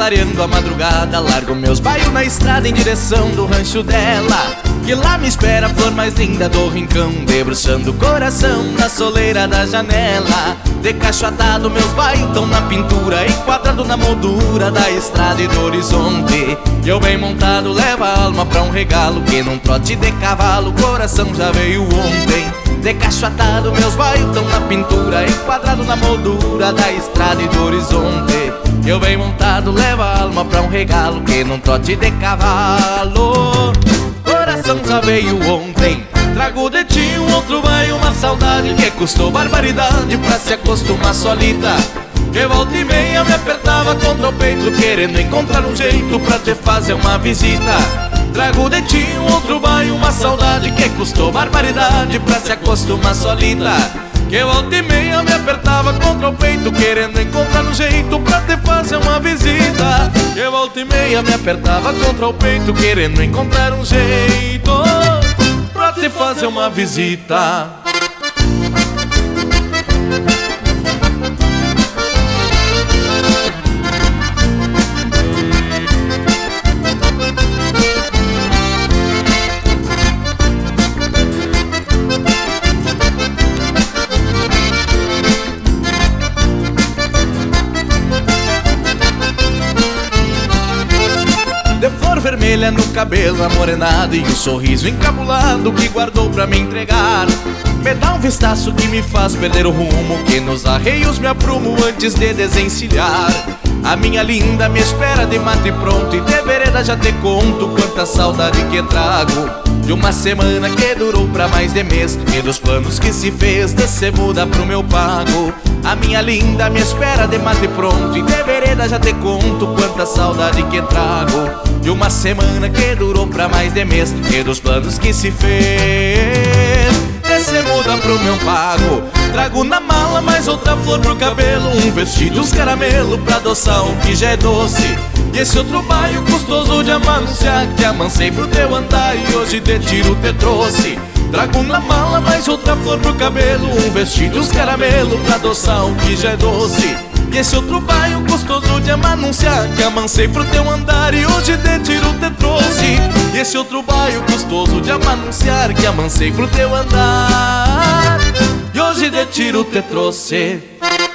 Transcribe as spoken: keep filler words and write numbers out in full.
clareando a madrugada, largo meus baios na estrada em direção do rancho dela, que lá me espera a flor mais linda do rincão, debruçando o coração na soleira da janela. De cacho atado meus baios tão na pintura, enquadrado na moldura da estrada e do horizonte. E eu bem montado levo a alma pra um regalo, que num trote de cavalo o coração já veio ontem. De cacho atado meus baios tão na pintura, enquadrado na moldura da estrada e do horizonte. Eu bem montado levo a alma pra um regalo, que num trote de cavalo coração já veio ontem. Trago de ti um outro baio, uma saudade que custou barbaridade pra se acostumar solita, que volta e meia me apertava contra o peito, querendo encontrar um jeito pra te fazer uma visita. Trago de ti um outro baio, uma saudade que custou barbaridade pra se acostumar solita, que volta e meia me apertava contra o peito, querendo encontrar um jeito pra te fazer uma visita. Que volta e meia me apertava contra o peito, querendo encontrar um jeito pra te fazer uma visita. De flor vermelha no cabelo amorenado e um sorriso encabulado que guardou pra me entregar. Me dá um vistaço que me faz perder o rumo, que nos arreios me aprumo antes de desencilhar. A minha linda me espera de mate pronto, e de vereda já te conto quanta saudade que trago, de uma semana que durou pra mais de mês, e dos planos que se fez de se muda pro meu pago. A minha linda me espera de mate pronto, e de vereda já te conto quanta saudade que trago, de uma semana que durou pra mais de mês, e dos planos que se fez de se muda pro meu pago. Trago na mala mais outra flor pro cabelo, um vestido, uns caramelo pra adoçar um que já é doce, e esse outro baio gostoso de amanciar, que amancei pro teu andar e hoje de tiro te trouxe. Trago na mala mais outra flor pro cabelo, um vestido, uns caramelo pra adoçar um que já é doce, e esse outro baio gostoso de amanunciar, que amancei pro teu andar e hoje de tiro te trouxe. E esse outro baio gostoso de amanunciar, que amancei pro teu andar e hoje de tiro te trouxe.